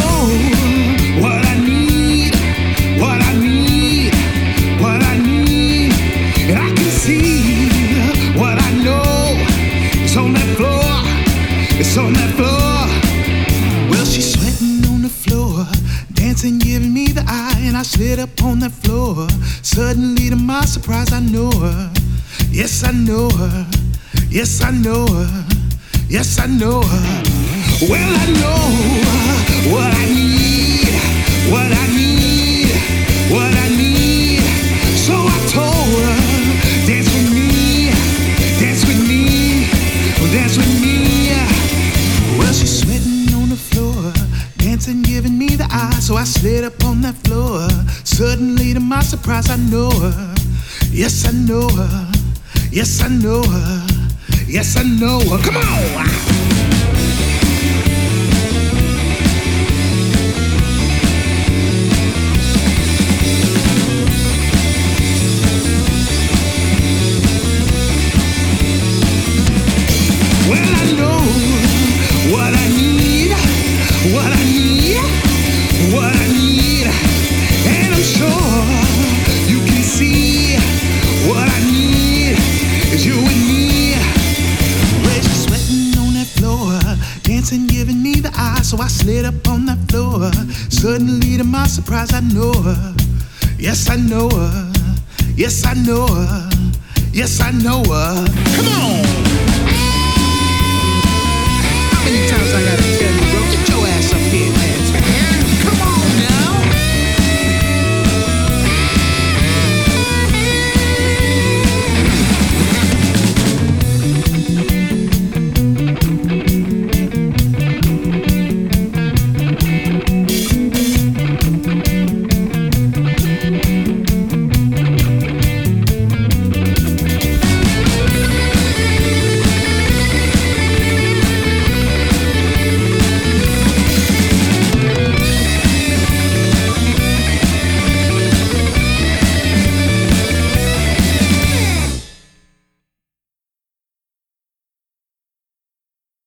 know what I need, what I need, what I need. I can see what I know. It's on that floor, it's on that floor. Well, she's sweating on the floor, dancing, giving me the eye, and I slid up on that floor. Suddenly, to my surprise, I know her. Yes, I know her. Yes, I know her. Yes, I know her. Well, I know what I need, what I need, what I need. So I told her, dance with me, dance with me, dance with me. Well, she's sweating on the floor, dancing, giving me the eye. So I slid up on that floor. Suddenly, to my surprise, I know her. Yes, I know her. Yes, I know her. Yes, I know her. Come on! Well, I know what I need, what I need, what I need, and I'm sure you can see what I need is you and me. Well, she's sweating on that floor, dancing, giving me the eye, so I slid up on that floor. Suddenly, to my surprise, I know her. Yes, I know her. Yes, I know her. Yes, I know her. Come on! How many times I gotta tell you, bro? Get your ass up here.